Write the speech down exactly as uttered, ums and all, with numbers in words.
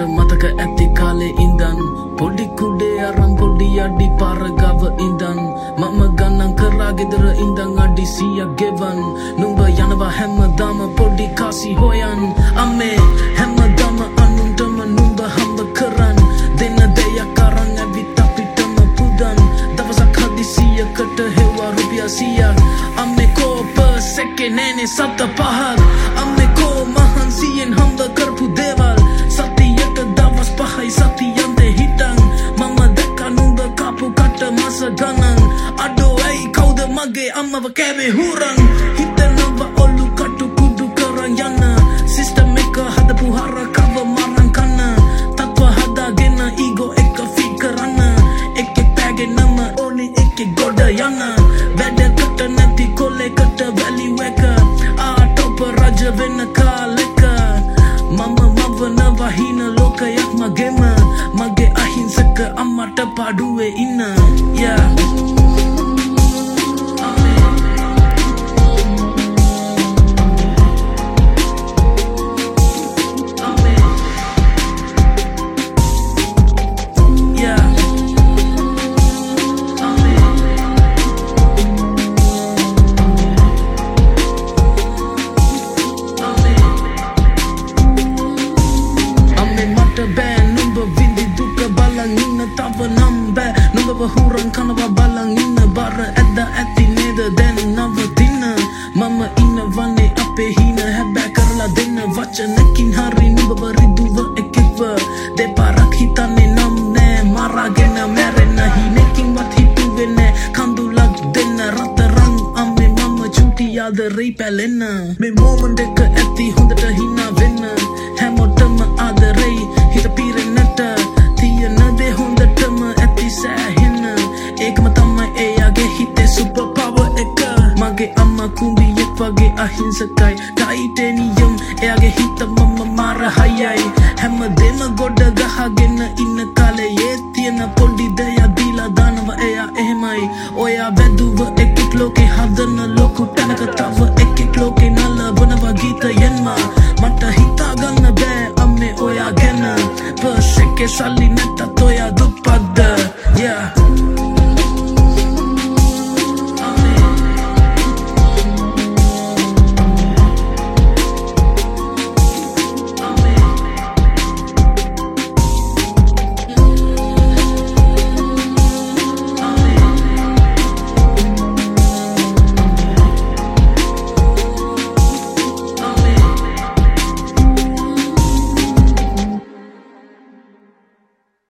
මතක ඇති කාලේ ඉඳන් පොඩි කුඩේ අරන් පොඩි අඩි පාර ගාව ඉඳන් මම ගණන් කරා ගෙදර ඉඳන් අඩි සීයක් ගෙවන් නුඹ යනවා හැමදාම පොඩි කාසි හොයන් අම්මේ හැමදාම අනුන්ටම නුඹ හම්බ කරන් දෙන්න දෙයක් අරන් ඇවිත් අපිටම පුදන් දවසක් හදිසියකට හෙව්වා රුපියල් සීයක් අම්මේ කෝප සෙකේ නෑනේ සත පහක් අම්මේ කෝ මහන්සියෙන් හම්බ කරපු දේවල් සතියට දවස් පහයි සතියන්ද හිටන් මම දැක්කා නුඹ කපු කට මාස ගණන් අඩෝ ඇයි කවුද මගේ අම්මව කෑවේ හුරන් හිතනවා ඔලු කටු කුඩු කරන් යන්න සිස්ටම් එක හදපු හරකව මරන් කන්න තත්ව හදාගෙන ඊගෝ එක ෆීඩ් කරන්න එකෙක් පැගෙනම ඕනේ එකෙක් ගොඩ යන්න වැඩකට නැති කොලෙකට වැලිව් එක ආටොප රජ වෙන්න කාලෙක මම මවනවා හින ලෝකයක් මගෙම මගේ අහිංසක අම්මට පාඩුවේ ඉන්න yeah hurang kanava balang inna bara edda ඇති නේද දැන් නවතින මම ඉන්නවන්නේ අපේ හින හැබැයි කරලා දෙන්න වචනකින් හරි නුඹව රිදුව එකෙක්ව දෙපාරක් හිතන්නේ නම් නෑ මරාගෙන මැරෙන්න හිනකින්වත් හිතුවේ නෑ කඳුලක් දෙන්න රත්තරන් අම්මේ මම චුටි ආදරේ පැලෙන්න මේ මොමන්ට් එක ඇති හොඳට හිනා වෙන්න හැමෝටම ආදරේ හිත පිරෙන්නට තියෙන දේ හොඳටම ඇති සෑ ඒකම තමයි එයාගේ හිතේ සුපර් පවර් එක මගේ අම්මා කුඹියෙක් වගේ අහිංසකයි ටයිටේනියම් එයාගේ හිත මම මාර හයයි හැමදේම ගොඩ ගහගෙන ඉන්න කාලේ ඒ තියෙන පොඩි දෙයක් දීලා දානවා එයා එහෙමයි ඔයා වැදුව එකෙක් ලෝකේ හදන ලොකු තැනක තව එකෙක් ලෝකේ නලවනවා ගීතයෙන්ම මට හිතා ගන්න බෑ අම්මේ ඔයා ගැන පර්ස් එකේ සල්ලි නැත්තත් ඔයා දුප්පත්ද